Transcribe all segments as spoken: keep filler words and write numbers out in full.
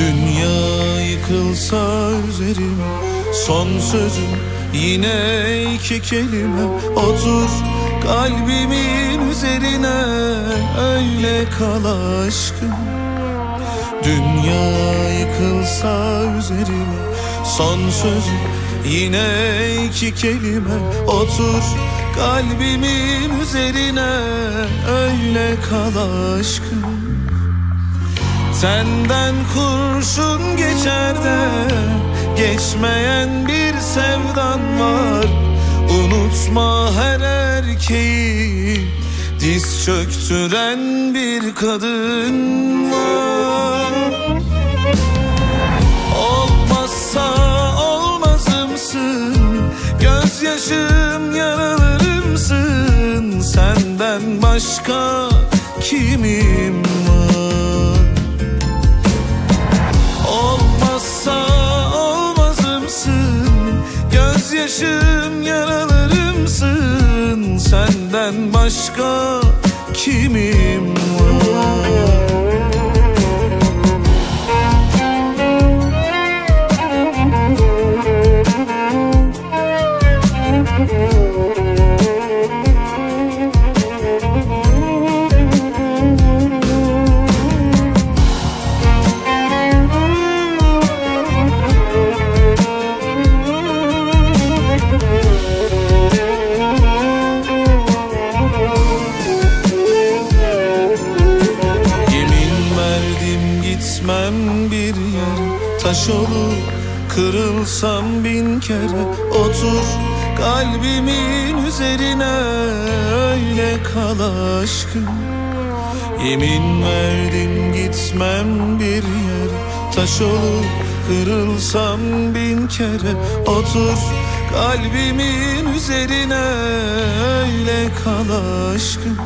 Dünya yıkılsa üzerim, son sözüm yine iki kelime. Otur kalbimin üzerine, öyle kal aşkım. Dünya yıkılsa üzerime, son sözüm yine iki kelime. Otur kalbimin üzerine, öyle kal aşkım. Senden kurşun geçer de geçmeyen bir sevdan var. Unutma, her erkeği diz çöktüren bir kadın var. Olmazsa olmazımsın, gözyaşım yaralarımsın. Senden başka kimim var? Olmazsa olmazımsın, gözyaşım yaralarımsın. Senden başka kimim var? Taş olup kırılsam bin kere, otur kalbimin üzerine, öyle kal aşkım. Yemin verdim gitmem bir yere, taş olup kırılsam bin kere. Otur kalbimin üzerine, öyle kal aşkım.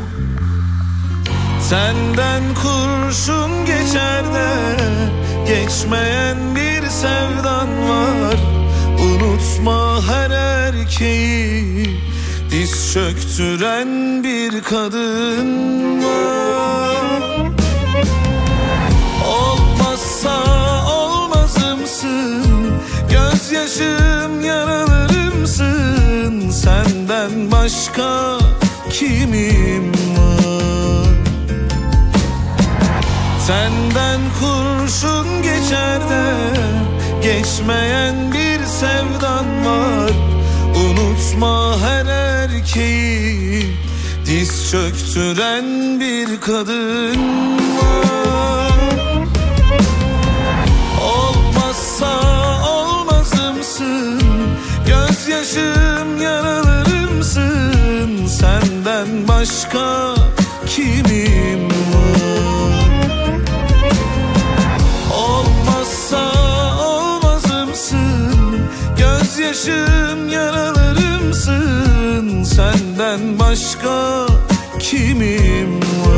Senden kurşun geçer de geçmeyen bir sevdan var. Unutma, her erkeği diz çöktüren bir kadın var. Olmazsa olmazımsın, gözyaşım yaralarımsın. Senden başka kimim var? Senden kurşun geçer de geçmeyen bir sevdan var. Unutma, her erkeği diz çöktüren bir kadın var. Olmazsa olmazımsın, gözyaşım yaralarımsın. Senden başka kimim var? Olmazsa olmazımsın, gözyaşım yaralarımsın. Senden başka kimim var?